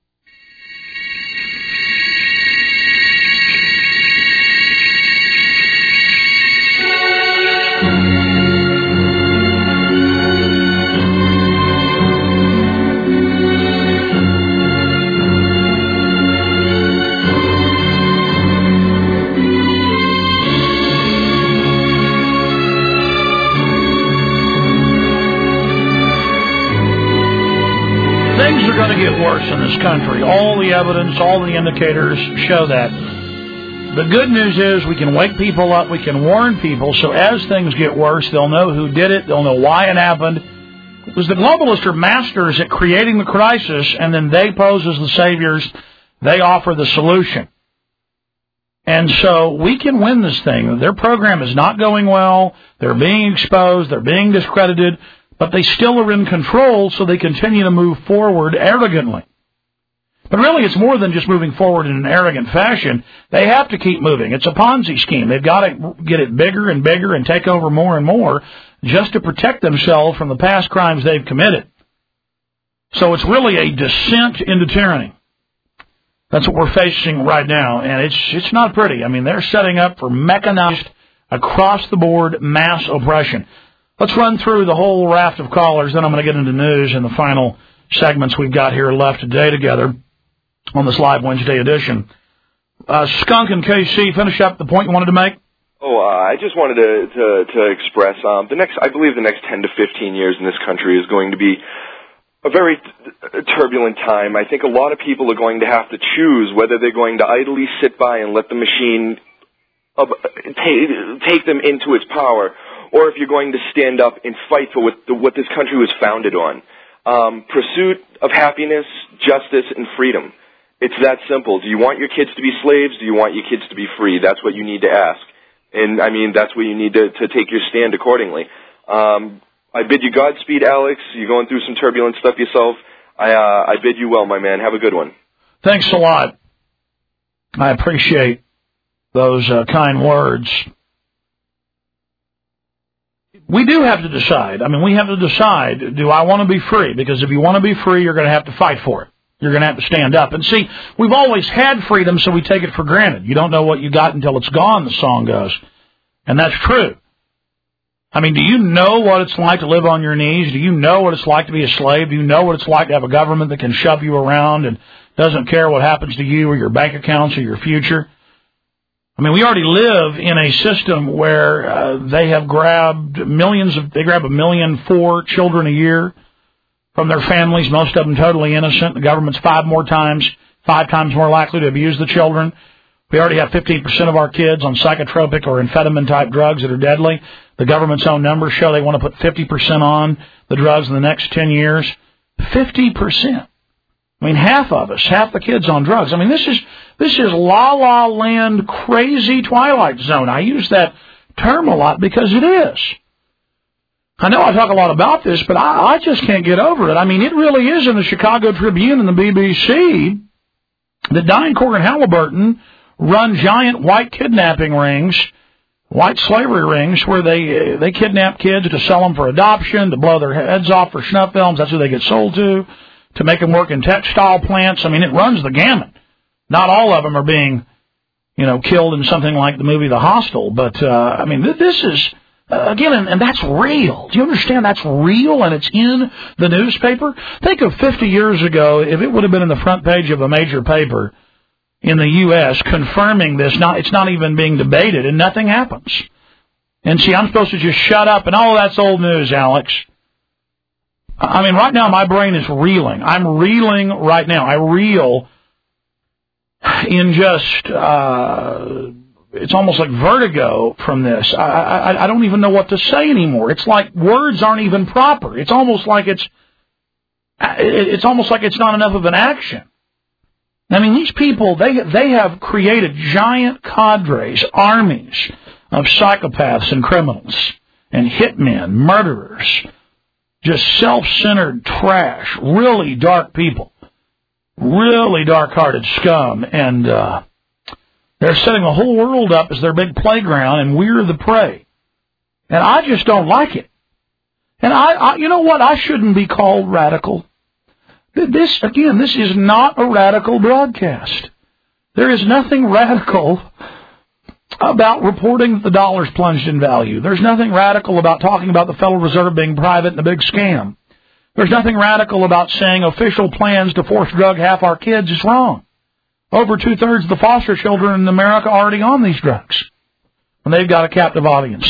Things are going to get worse in this country. All the evidence, all the indicators show that. The good news is we can wake people up, we can warn people, so as things get worse, they'll know who did it, they'll know why it happened. Because the globalists are masters at creating the crisis, and then they pose as the saviors, they offer the solution. And so we can win this thing. Their program is not going well, they're being exposed, they're being discredited, but they still are in control, so they continue to move forward arrogantly. But really, it's more than just moving forward in an arrogant fashion. They have to keep moving. It's a Ponzi scheme. They've got to get it bigger and bigger and take over more and more just to protect themselves from the past crimes they've committed. So it's really a descent into tyranny. That's what we're facing right now, and it's not pretty. I mean, they're setting up for mechanized, across-the-board mass oppression. Let's run through the whole raft of callers, then I'm going to get into news in the final segments we've got here left today together on this live Wednesday edition. Skunk and KC, finish up the point you wanted to make. I just wanted to express I believe the next 10 to 15 years in this country is going to be a very turbulent time. I think a lot of people are going to have to choose whether they're going to idly sit by and let the machine take them into its power, or if you're going to stand up and fight for what this country was founded on. Pursuit of happiness, justice, and freedom. It's that simple. Do you want your kids to be slaves? Do you want your kids to be free? That's what you need to ask. And, I mean, that's where you need to take your stand accordingly. I bid you Godspeed, Alex. You're going through some turbulent stuff yourself. I bid you well, my man. Have a good one. Thanks a lot. I appreciate those kind words. We do have to decide. I mean, we have to decide, do I want to be free? Because if you want to be free, you're going to have to fight for it. You're going to have to stand up. And see, we've always had freedom, so we take it for granted. You don't know what you got until it's gone, the song goes. And that's true. I mean, do you know what it's like to live on your knees? Do you know what it's like to be a slave? Do you know what it's like to have a government that can shove you around and doesn't care what happens to you or your bank accounts or your future? I mean, we already live in a system where they have grabbed they grab 1.4 million children a year from their families, most of them totally innocent. The government's 5 times more likely to abuse the children. We already have 15% of our kids on psychotropic or amphetamine-type drugs that are deadly. The government's own numbers show they want to put 50% on the drugs in the next 10 years. 50%. I mean, half the kids on drugs. I mean, this is la-la land, crazy Twilight Zone. I use that term a lot because it is. I know I talk a lot about this, but I just can't get over it. I mean, it really is in the Chicago Tribune and the BBC that DynCorp and Halliburton run giant white kidnapping rings, white slavery rings, where they kidnap kids to sell them for adoption, to blow their heads off for snuff films. That's who they get sold to make them work in textile plants. I mean, it runs the gamut. Not all of them are being, killed in something like the movie The Hostel, but, I mean, this is, again, and that's real. Do you understand that's real and it's in the newspaper? Think of 50 years ago, if it would have been in the front page of a major paper in the U.S. confirming this, it's not even being debated, and nothing happens. And see, I'm supposed to just shut up, and that's old news, Alex. I mean, right now my brain is reeling. I'm reeling right now. I reel in just, it's almost like vertigo from this. I don't even know what to say anymore. It's like words aren't even proper. It's almost like it's not enough of an action. I mean, these people, they have created giant cadres, armies of psychopaths and criminals and hitmen, murderers, just self-centered trash, really dark people, really dark-hearted scum, and they're setting the whole world up as their big playground, and we're the prey. And I just don't like it. And you know what? I shouldn't be called radical. This is not a radical broadcast. There is nothing radical about reporting that the dollar's plunged in value. There's nothing radical about talking about the Federal Reserve being private and a big scam. There's nothing radical about saying official plans to force drug half our kids is wrong. Over 2/3 of the foster children in America are already on these drugs, and they've got a captive audience.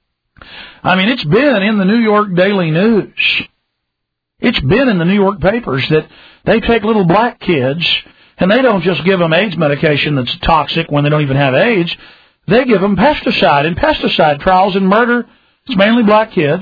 I mean, it's been in the New York Daily News. It's been in the New York papers that they take little black kids, and they don't just give them AIDS medication that's toxic when they don't even have AIDS. They give them pesticide, and pesticide trials in murder, it's mainly black kids.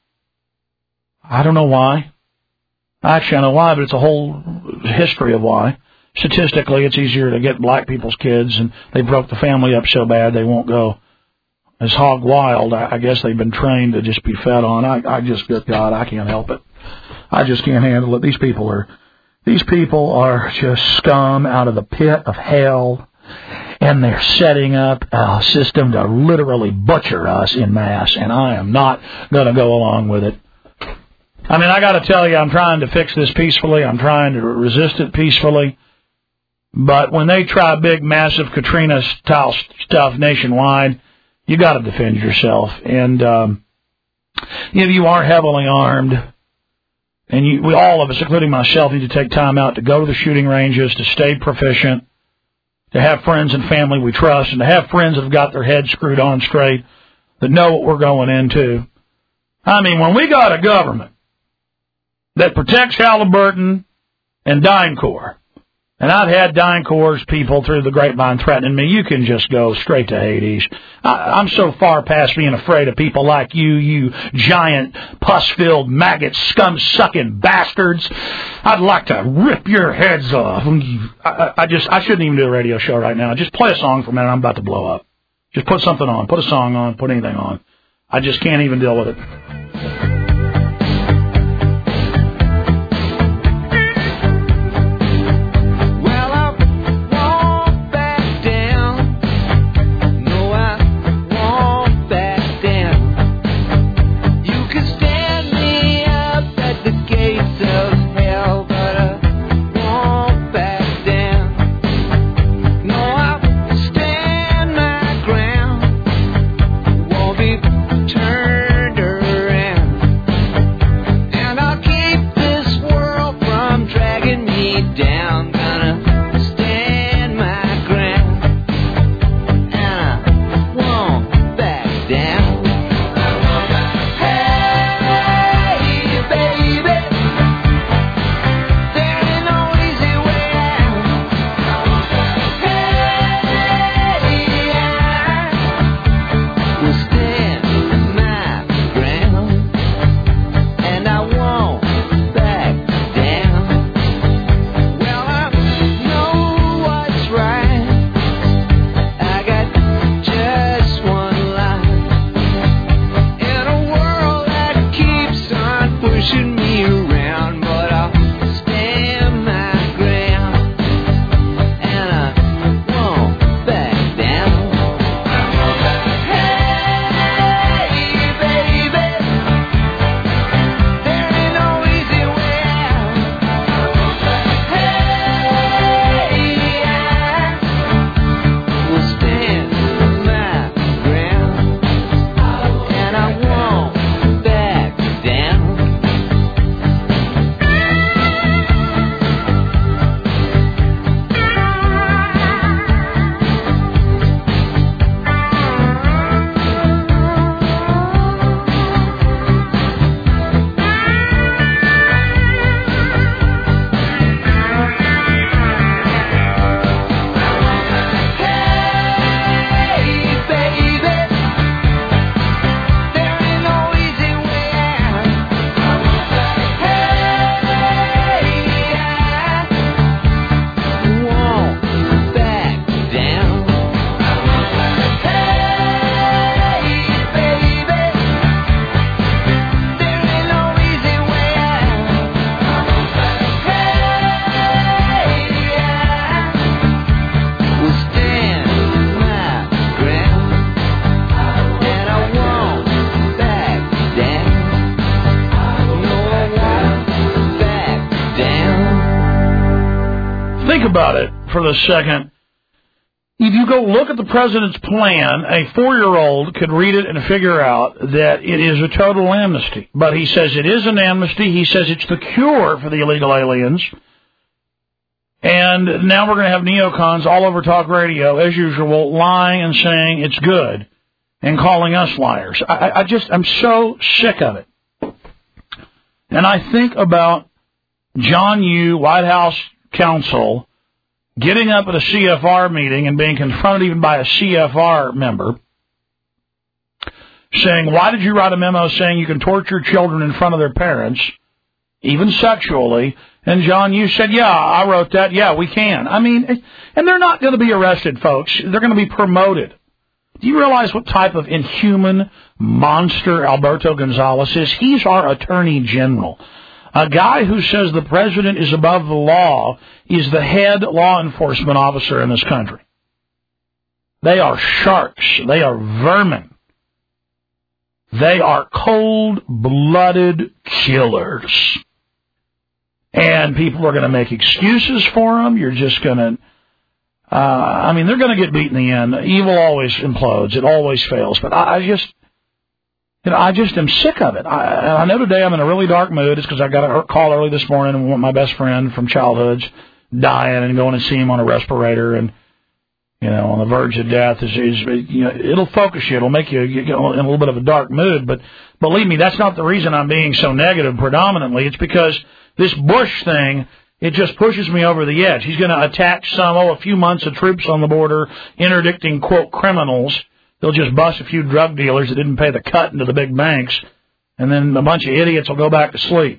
I don't know why. Actually, I know why, but it's a whole history of why. Statistically, it's easier to get black people's kids, and they broke the family up so bad they won't go as hog wild. I guess they've been trained to just be fed on. Good God, I can't help it. I just can't handle it. These people are just scum out of the pit of hell, and they're setting up a system to literally butcher us en masse, and I am not going to go along with it. I mean, I got to tell you, I'm trying to fix this peacefully. I'm trying to resist it peacefully. But when they try big, massive Katrina-style stuff nationwide, you got to defend yourself. And if you are heavily armed, and we all of us, including myself, need to take time out to go to the shooting ranges, to stay proficient, to have friends and family we trust, and to have friends that have got their heads screwed on straight, that know what we're going into. I mean, when we got a government that protects Halliburton and DynCorp, And I've had DynCorp's people through the grapevine threatening me. You can just go straight to Hades. I'm so far past being afraid of people like you giant pus-filled maggot scum-sucking bastards. I'd like to rip your heads off. I shouldn't even do a radio show right now. Just play a song for a minute. I'm about to blow up. Just put something on. Put a song on. Put anything on. I just can't even deal with it. About it for the second. If you go look at the president's plan, a 4-year-old could read it and figure out that it is a total amnesty. But he says it is an amnesty. He says it's the cure for the illegal aliens. And now we're going to have neocons all over talk radio, as usual, lying and saying it's good and calling us liars. I'm so sick of it. And I think about John Yoo, White House counsel, getting up at a CFR meeting and being confronted even by a CFR member, saying, why did you write a memo saying you can torture children in front of their parents, even sexually? And John Yoo said, yeah, I wrote that. Yeah, we can. I mean, and they're not going to be arrested, folks. They're going to be promoted. Do you realize what type of inhuman monster Alberto Gonzales is? He's our attorney general. A guy who says the president is above the law is the head law enforcement officer in this country. They are sharks. They are vermin. They are cold-blooded killers. And people are going to make excuses for them. You're just going to... they're going to get beat in the end. Evil always implodes. It always fails. But I just am sick of it. I know today I'm in a really dark mood. It's because I got a call early this morning and my best friend from childhood's dying and going to see him on a respirator and, on the verge of death. It'll focus you. It'll make you get in a little bit of a dark mood. But believe me, that's not the reason I'm being so negative predominantly. It's because this Bush thing it just pushes me over the edge. He's going to attach a few months of troops on the border, interdicting, quote, criminals. They'll just bust a few drug dealers that didn't pay the cut into the big banks, and then a bunch of idiots will go back to sleep.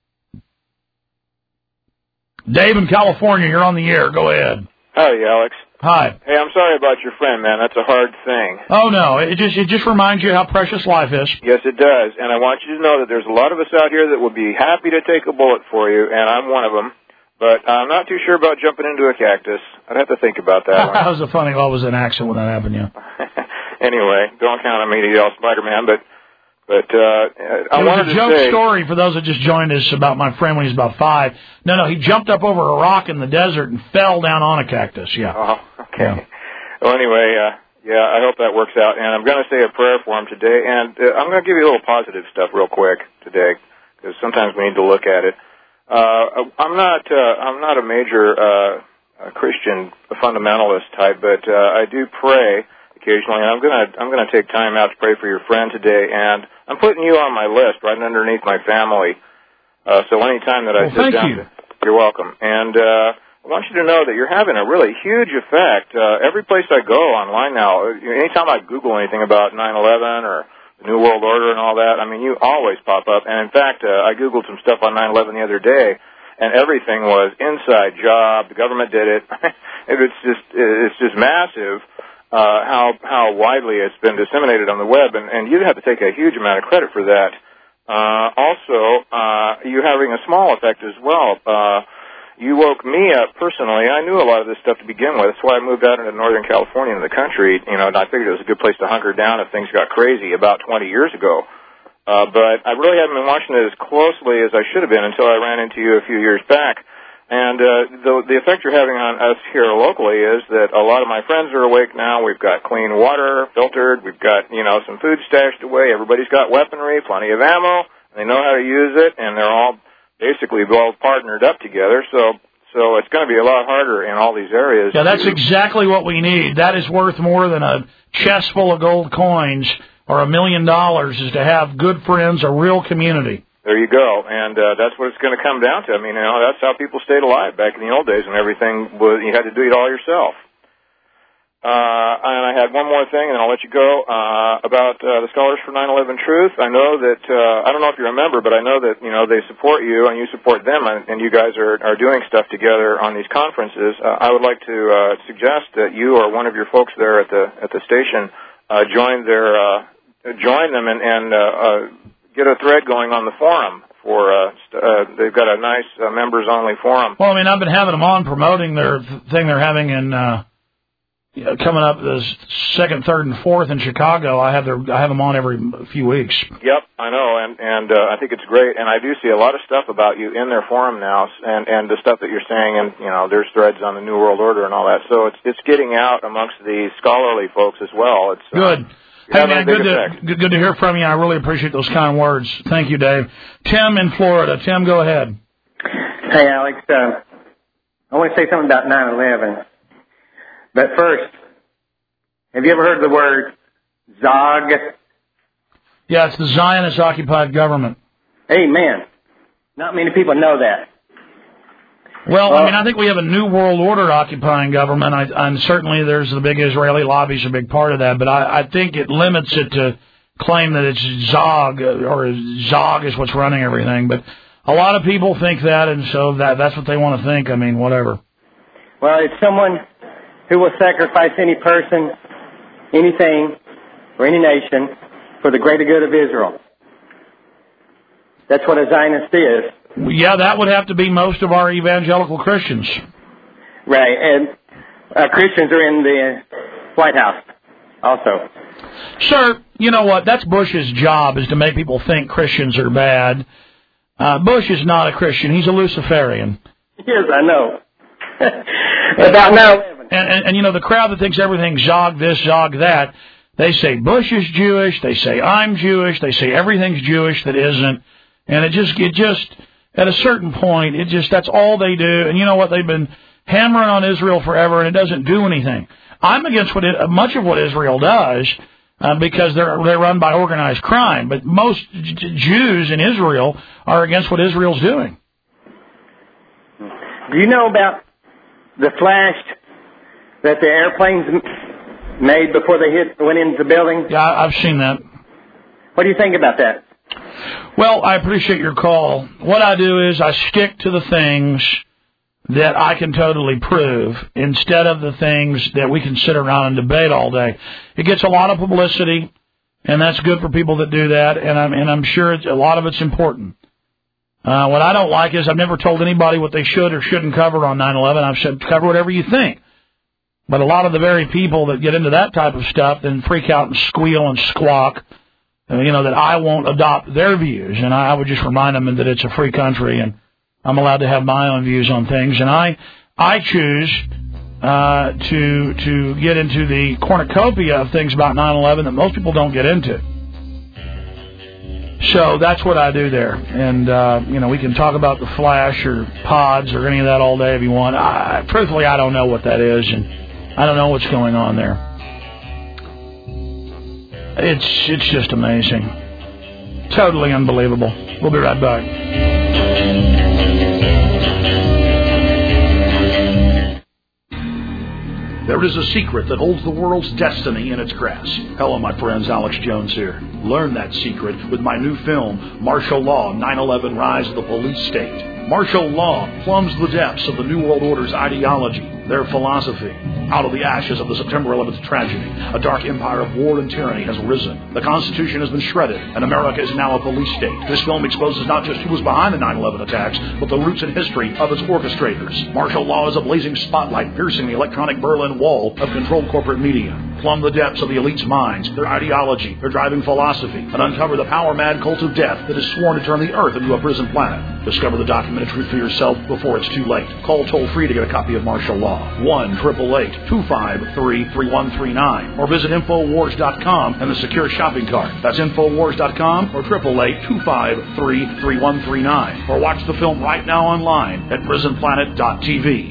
Dave in California, you're on the air. Go ahead. Howdy, Alex. Hi. Hey, I'm sorry about your friend, man. That's a hard thing. Oh, no. It just reminds you how precious life is. Yes, it does. And I want you to know that there's a lot of us out here that will be happy to take a bullet for you, and I'm one of them. But I'm not too sure about jumping into a cactus. I'd have to think about that one. That was a funny, what was an accident when that happened, yeah. Anyway, don't count on me to yell Spider-Man, but I wanted to say... It was a joke story for those that just joined us about my friend when he was about 5. No, he jumped up over a rock in the desert and fell down on a cactus, yeah. Oh, okay. Yeah. Well, anyway, I hope that works out. And I'm going to say a prayer for him today, and I'm going to give you a little positive stuff real quick today, because sometimes we need to look at it. I'm not a major Christian fundamentalist type, but I do pray occasionally, and I'm gonna take time out to pray for your friend today, and I'm putting you on my list right underneath my family. So anytime that I sit down, you're welcome. And I want you to know that you're having a really huge effect. Every place I go online now, anytime I Google anything about 9/11 or the New World Order and all that, I mean, you always pop up. And in fact, I Googled some stuff on 9/11 the other day, and everything was inside job. The government did it. It's just massive. How widely it's been disseminated on the web, and you'd have to take a huge amount of credit for that. Also, you're having a small effect as well. You woke me up personally. I knew a lot of this stuff to begin with. That's why I moved out into Northern California in the country, and I figured it was a good place to hunker down if things got crazy about 20 years ago. But I really haven't been watching it as closely as I should have been until I ran into you a few years back. And the effect you're having on us here locally is that a lot of my friends are awake now. We've got clean water, filtered. We've got, some food stashed away. Everybody's got weaponry, plenty of ammo. They know how to use it, and they're all basically well partnered up together. So it's going to be a lot harder in all these areas. Yeah, that's exactly what we need. That is worth more than a chest full of gold coins or $1 million is to have good friends, a real community. There you go, and that's what it's going to come down to. I mean, that's how people stayed alive back in the old days when everything was, you had to do it all yourself. And I had one more thing, and I'll let you go, about the Scholars for 9/11 Truth. I know that, I don't know if you remember, but I know that, they support you and you support them, and you guys are doing stuff together on these conferences. I would like to suggest that you or one of your folks there at the station join them and get a thread going on the forum for, they've got a nice members-only forum. Well, I mean, I've been having them on promoting their thing they're having in, coming up the 2nd, 3rd, and 4th in Chicago. I have them on every few weeks. Yep, I know, and I think it's great, and I do see a lot of stuff about you in their forum now, and the stuff that you're saying, and, there's threads on the New World Order and all that, so it's getting out amongst the scholarly folks as well. It's good. Hey, man, good to hear from you. I really appreciate those kind words. Thank you, Dave. Tim in Florida. Tim, go ahead. Hey, Alex. I want to say something about 9/11. But first, have you ever heard the word Zog? Yeah, it's the Zionist-occupied government. Amen. Not many people know that. Well, I think we have a New World Order occupying government, and certainly there's the big Israeli lobby's a big part of that, but I think it limits it to claim that it's Zog, or Zog is what's running everything, but a lot of people think that, and so that's what they want to think. I mean, whatever. Well, it's someone who will sacrifice any person, anything, or any nation for the greater good of Israel. That's what a Zionist is. Yeah, that would have to be most of our evangelical Christians. Right, and Christians are in the White House also. Sir, you know what? That's Bush's job, is to make people think Christians are bad. Bush is not a Christian. He's a Luciferian. Yes, I know. About 9/11. And the crowd that thinks everything's Zog this, Zog that, they say Bush is Jewish, they say I'm Jewish, they say everything's Jewish that isn't. And it just at a certain point, that's all they do. And you know what? They've been hammering on Israel forever, and it doesn't do anything. I'm against much of what Israel does because they're run by organized crime. But most Jews in Israel are against what Israel's doing. Do you know about the flash that the airplanes made before they went into the building? Yeah, I've seen that. What do you think about that? Well, I appreciate your call. What I do is I stick to the things that I can totally prove instead of the things that we can sit around and debate all day. It gets a lot of publicity, and that's good for people that do that, and I'm sure a lot of it's important. What I don't like is I've never told anybody what they should or shouldn't cover on 9/11. I've said cover whatever you think. But a lot of the very people that get into that type of stuff then freak out and squeal and squawk, that I won't adopt their views. And I would just remind them that it's a free country and I'm allowed to have my own views on things. And I choose to get into the cornucopia of things about 9/11 that most people don't get into. So that's what I do there. And, we can talk about the flash or pods or any of that all day if you want. Truthfully, I don't know what that is, and I don't know what's going on there. It's just amazing. Totally unbelievable. We'll be right back. There is a secret that holds the world's destiny in its grasp. Hello, my friends. Alex Jones here. Learn that secret with my new film, Martial Law, 9/11 Rise of the Police State. Martial law plumbs the depths of the New World Order's ideology, their philosophy. Out of the ashes of the September 11th tragedy, a dark empire of war and tyranny has risen. The Constitution has been shredded, and America is now a police state. This film exposes not just who was behind the 9/11 attacks, but the roots and history of its orchestrators. Martial law is a blazing spotlight piercing the electronic Berlin Wall of controlled corporate media. Plumb the depths of the elite's minds, their ideology, their driving philosophy, and uncover the power-mad cult of death that is sworn to turn the Earth into a prison planet. Discover the documented truth for yourself before it's too late. Call toll-free to get a copy of Martial Law. 1-888-253-3139. Or visit Infowars.com and the secure shopping cart. That's Infowars.com or 888-253-3139. Or watch the film right now online at prisonplanet.tv.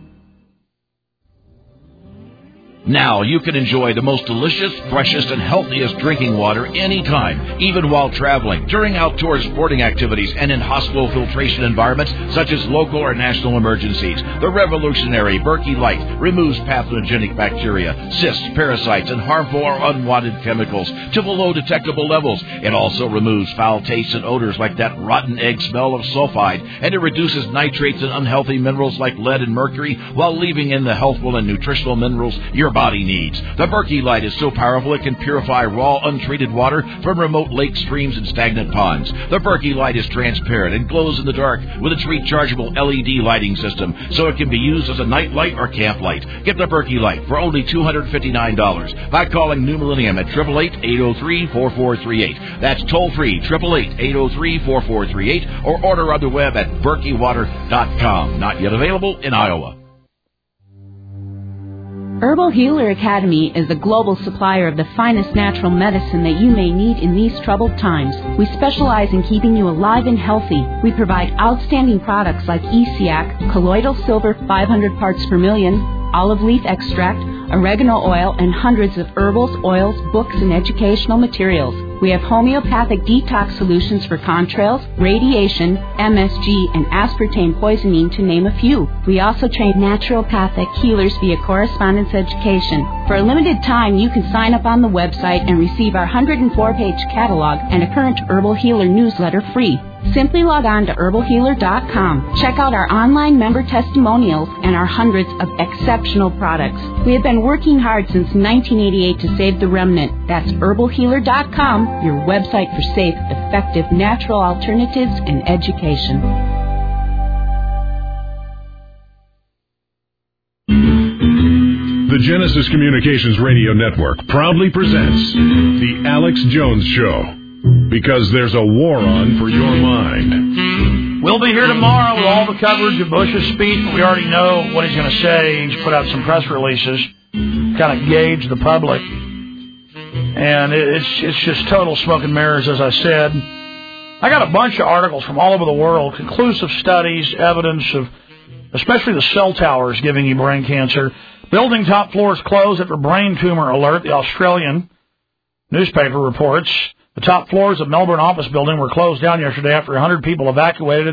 Now you can enjoy the most delicious, freshest, and healthiest drinking water anytime, even while traveling, during outdoor sporting activities, and in hospital filtration environments such as local or national emergencies. The revolutionary Berkey Light removes pathogenic bacteria, cysts, parasites, and harmful or unwanted chemicals to below detectable levels. It also removes foul tastes and odors like that rotten egg smell of sulfide, and it reduces nitrates and unhealthy minerals like lead and mercury while leaving in the healthful and nutritional minerals your body needs. The Berkey Light is so powerful it can purify raw, untreated water from remote lakes, streams, and stagnant ponds. The Berkey Light is transparent and glows in the dark with its rechargeable LED lighting system, so it can be used as a night light or camp light. Get the Berkey Light for only $259 by calling New Millennium at 888-803-4438. That's toll-free, 888-803-4438, or order on the web at BerkeyWater.com. Not yet available in Iowa. Herbal Healer Academy is a global supplier of the finest natural medicine that you may need in these troubled times. We specialize in keeping you alive and healthy. We provide outstanding products like ESIAC, colloidal silver 500 parts per million, olive leaf extract, oregano oil, and hundreds of herbals, oils, books, and educational materials. We have homeopathic detox solutions for contrails, radiation, MSG, and aspartame poisoning, to name a few. We also train naturopathic healers via correspondence education. For a limited time, you can sign up on the website and receive our 104-page catalog and a current Herbal Healer newsletter free. Simply log on to herbalhealer.com. Check out our online member testimonials and our hundreds of exceptional products. We have been working hard since 1988 to save the remnant. That's herbalhealer.com, your website for safe, effective, natural alternatives and education. The Genesis Communications Radio Network proudly presents The Alex Jones Show. Because there's a war on for your mind. We'll be here tomorrow with all the coverage of Bush's speech. We already know what he's going to say. He's put out some press releases, kind of gauge the public. And it's just total smoke and mirrors, as I said. I got a bunch of articles from all over the world, conclusive studies, evidence of especially the cell towers giving you brain cancer. Building top floors closed after brain tumor alert, the Australian newspaper reports. The top floors of Melbourne office building were closed down yesterday after 100 people evacuated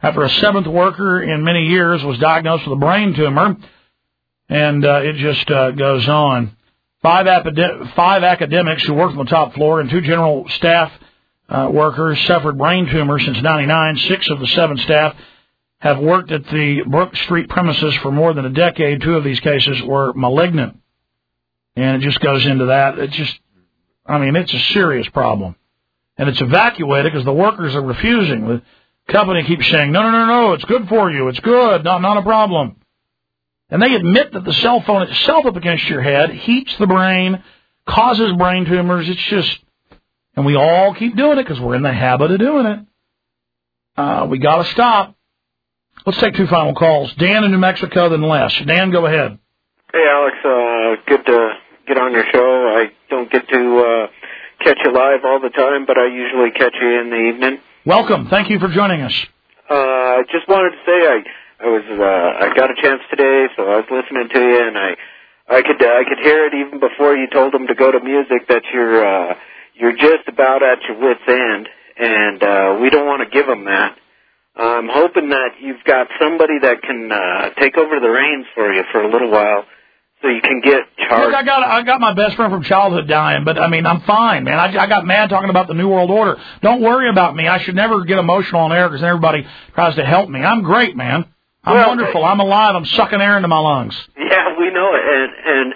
after a seventh worker in many years was diagnosed with a brain tumor. And it just goes on. Five academics who worked on the top floor and 2 general staff workers suffered brain tumors since '99. 6 of the 7 staff have worked at the Brook Street premises for more than a decade. 2 of these cases were malignant. And it just goes into that. It's a serious problem. And it's evacuated because the workers are refusing. The company keeps saying, no, it's good for you. It's good, not a problem. And they admit that the cell phone itself up against your head heats the brain, causes brain tumors. It's just, and we all keep doing it because we're in the habit of doing it. We got to stop. Let's take 2 final calls. Dan in New Mexico, then Les. Dan, go ahead. Hey, Alex. Good to get on your show. I don't get to catch you live all the time, but I usually catch you in the evening. Welcome. Thank you for joining us. I just wanted to say I got a chance today, so I was listening to you, and I could hear it even before you told them to go to music that you're just about at your wit's end, and we don't want to give them that. I'm hoping that you've got somebody that can take over the reins for you for a little while, so you can get charged. Look, I got my best friend from childhood dying, but I'm fine, man. I got mad talking about the New World Order. Don't worry about me. I should never get emotional on air because everybody tries to help me. I'm great, man. I'm wonderful. I'm alive. I'm sucking air into my lungs. Yeah, we know it, and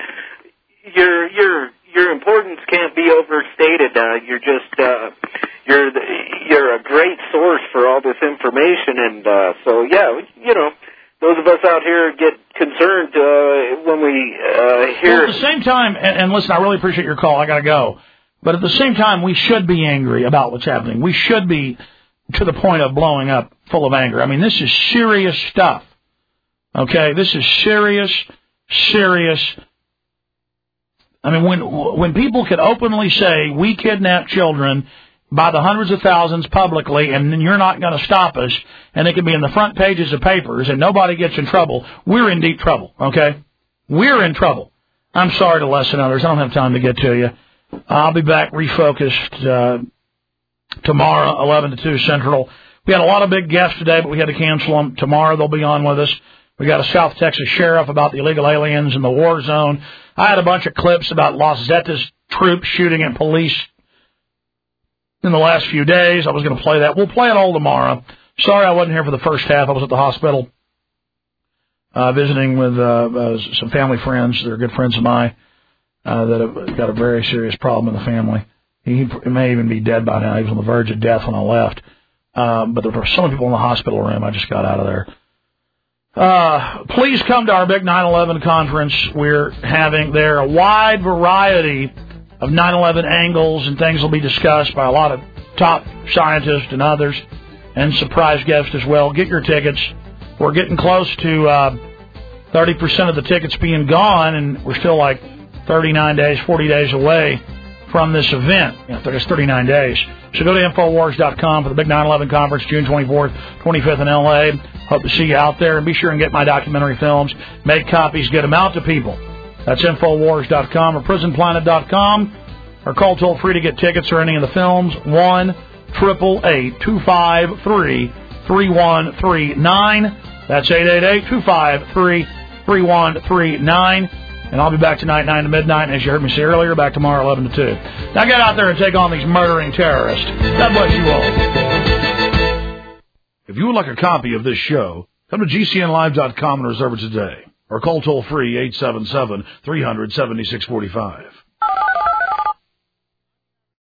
your importance can't be overstated. You're just you're a great source for all this information, and so yeah, those of us out here get concerned when we hear. Well, at the same time, and listen, I really appreciate your call. I got to go, but at the same time, we should be angry about what's happening. We should be to the point of blowing up, full of anger. I mean, this is serious stuff. Okay, this is serious. I mean, when people can openly say we kidnap children by the hundreds of thousands publicly, and then you're not going to stop us, and it can be in the front pages of papers, and nobody gets in trouble, we're in deep trouble, okay? We're in trouble. I'm sorry to lessen others. I don't have time to get to you. I'll be back refocused tomorrow, 11 to 2 Central. We had a lot of big guests today, but we had to cancel them. Tomorrow they'll be on with us. We got a South Texas sheriff about the illegal aliens in the war zone. I had a bunch of clips about Los Zetas troops shooting at police in the last few days. I was going to play that. We'll play it all tomorrow. Sorry I wasn't here for the first half. I was at the hospital visiting with some family friends. They're good friends of mine that have got a very serious problem in the family. He may even be dead by now. He was on the verge of death when I left. But there were so many people in the hospital room, I just got out of there. Please come to our big 9/11 conference. We're having there a wide variety of 9/11 angles, and things will be discussed by a lot of top scientists and others, and surprise guests as well. Get your tickets. We're getting close to 30% of the tickets being gone, and we're still like 39 days, 40 days away from this event. There's 39 days. So go to Infowars.com for the big 9/11 conference, June 24th, 25th in L.A. Hope to see you out there. And be sure and get my documentary films. Make copies. Get them out to people. That's Infowars.com or PrisonPlanet.com. Or call toll-free to get tickets or any of the films. 1-888-253-3139. That's 888-253-3139. And I'll be back tonight, 9 to midnight. And as you heard me say earlier, back tomorrow, 11 to 2. Now get out there and take on these murdering terrorists. God bless you all. If you would like a copy of this show, come to GCNlive.com and reserve it today. Or call toll-free 877-300-7645.